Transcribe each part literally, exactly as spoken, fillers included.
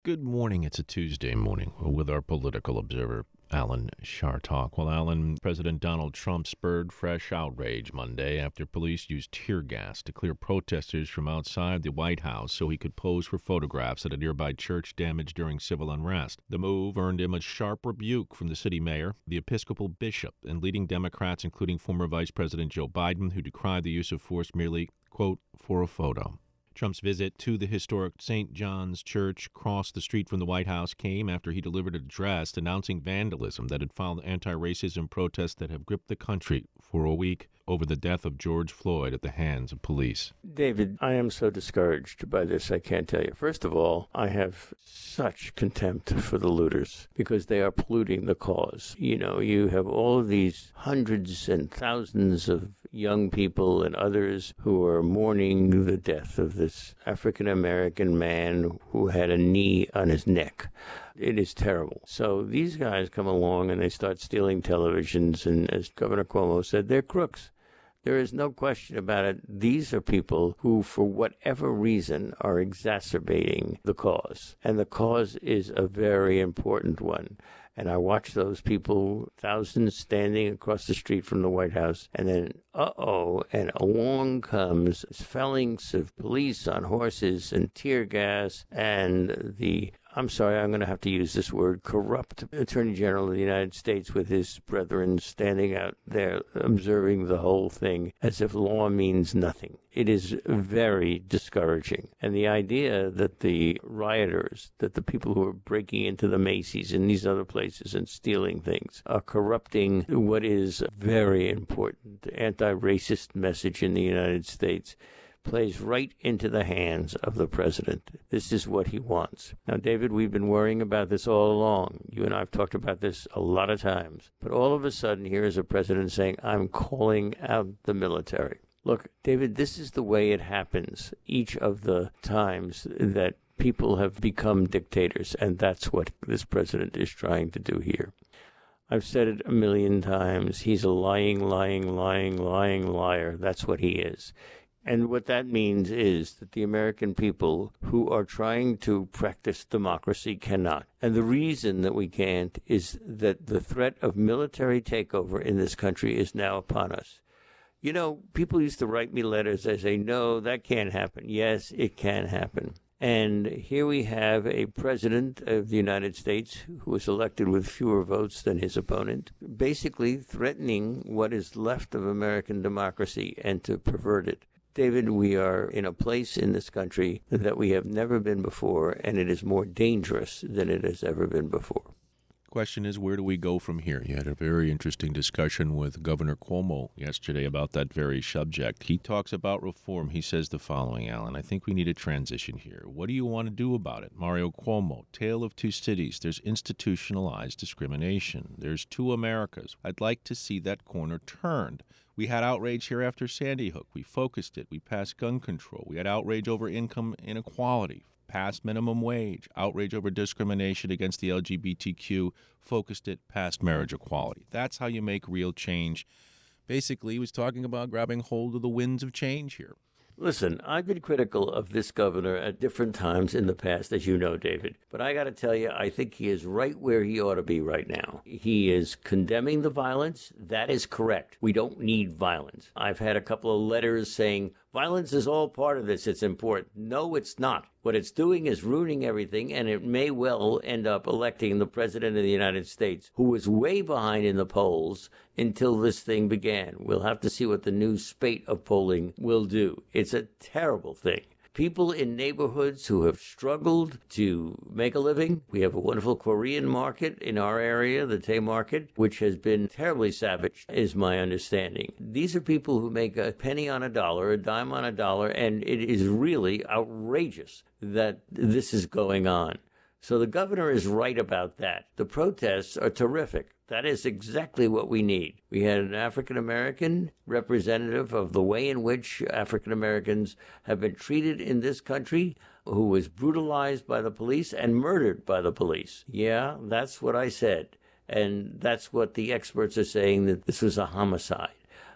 Good morning. It's a Tuesday morning with our political observer, Alan Chartock. Well, Alan, President Donald Trump spurred fresh outrage Monday after police used tear gas to clear protesters from outside the White House so he could pose for photographs at a nearby church damaged during civil unrest. The move earned him a sharp rebuke from the city mayor, the Episcopal bishop, and leading Democrats, including former Vice President Joe Biden, who decried the use of force merely, quote, for a photo. Trump's visit to the historic Saint John's Church across the street from the White House came after he delivered an address denouncing vandalism that had followed anti-racism protests that have gripped the country for a week over the death of George Floyd at the hands of police. David, I am so discouraged by this, I can't tell you. First of all, I have such contempt for the looters because they are polluting the cause. You know, you have all of these hundreds and thousands of young people and others who are mourning the death of this African-American man who had a knee on his neck. It is terrible. So these guys come along and they start stealing televisions, and as Governor Cuomo said, they're crooks. There is no question about it. These are people who, for whatever reason, are exacerbating the cause. And the cause is a very important one. And I watch those people, thousands standing across the street from the White House, and then, uh-oh, and along comes phalanx of police on horses and tear gas and the I'm sorry, I'm going to have to use this word, corrupt Attorney General of the United States with his brethren standing out there observing the whole thing as if law means nothing. It is very discouraging. And the idea that the rioters, that the people who are breaking into the Macy's and these other places and stealing things are corrupting what is a very important anti-racist message in the United States plays right into the hands of the president. This is what he wants. Now, David, we've been worrying about this all along. You and I have talked about this a lot of times. But all of a sudden, here is a president saying, I'm calling out the military. Look, David, this is the way it happens each of the times that people have become dictators, and that's what this president is trying to do here. I've said it a million times. He's a lying, lying, lying, lying liar. That's what he is. And what that means is that the American people who are trying to practice democracy cannot. And the reason that we can't is that the threat of military takeover in this country is now upon us. You know, people used to write me letters. They say, no, that can't happen. Yes, it can happen. And here we have a president of the United States who was elected with fewer votes than his opponent, basically threatening what is left of American democracy and to pervert it. David, we are in a place in this country that we have never been before, and it is more dangerous than it has ever been before. Question is, where do we go from here? You had a very interesting discussion with Governor Cuomo yesterday about that very subject. He talks about reform. He says the following, Alan, I think we need a transition here. What do you want to do about it? Mario Cuomo, tale of two cities. There's institutionalized discrimination. There's two Americas. I'd like to see that corner turned. We had outrage here after Sandy Hook. We focused it. We passed gun control. We had outrage over income inequality, passed minimum wage, outrage over discrimination against the L G B T Q, focused it, passed marriage equality. That's how you make real change. Basically, he was talking about grabbing hold of the winds of change here. Listen, I've been critical of this governor at different times in the past, as you know, David. But I got to tell you, I think he is right where he ought to be right now. He is condemning the violence. That is correct. We don't need violence. I've had a couple of letters saying, violence is all part of this. It's important. No, it's not. What it's doing is ruining everything, and it may well end up electing the president of the United States, who was way behind in the polls until this thing began. We'll have to see what the new spate of polling will do. It's a terrible thing. People in neighborhoods who have struggled to make a living. We have a wonderful Korean market in our area, the Tay Market, which has been terribly savaged, is my understanding. These are people who make a penny on a dollar, a dime on a dollar, and it is really outrageous that this is going on. So the governor is right about that. The protests are terrific. That is exactly what we need. We had an African-American representative of the way in which African-Americans have been treated in this country, who was brutalized by the police and murdered by the police. Yeah, that's what I said. And that's what the experts are saying, that this was a homicide.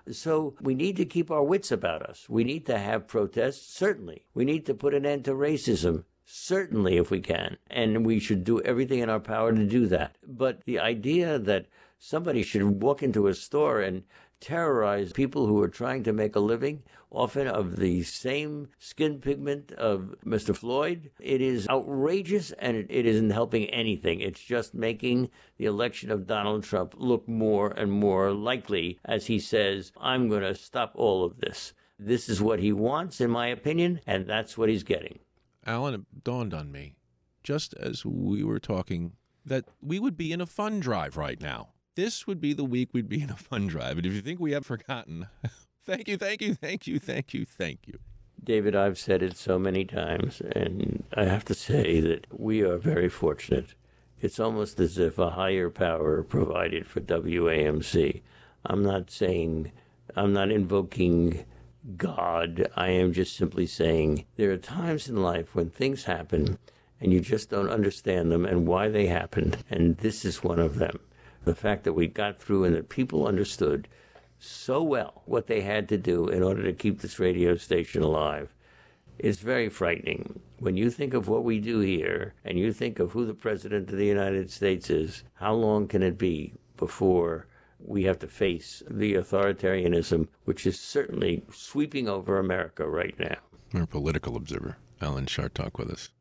So we need to keep our wits about us. We need to have protests, certainly. We need to put an end to racism. Certainly, if we can. And we should do everything in our power to do that. But the idea that somebody should walk into a store and terrorize people who are trying to make a living, often of the same skin pigment of Mister Floyd, it is outrageous, and it, it isn't helping anything. It's just making the election of Donald Trump look more and more likely as he says, I'm going to stop all of this. This is what he wants, in my opinion, and that's what he's getting. Alan, it dawned on me, just as we were talking, that we would be in a fund drive right now. This would be the week we'd be in a fund drive. And if you think we have forgotten, thank you, thank you, thank you, thank you, thank you. David, I've said it so many times, and I have to say that we are very fortunate. It's almost as if a higher power provided for W A M C. I'm not saying, I'm not invoking God. I am just simply saying there are times in life when things happen and you just don't understand them and why they happened, and this is one of them. The fact that we got through and that people understood so well what they had to do in order to keep this radio station alive is very frightening. When you think of what we do here and you think of who the President of the United States is, how long can it be before we have to face the authoritarianism, which is certainly sweeping over America right now? Our political observer, Alan Chartock, with us.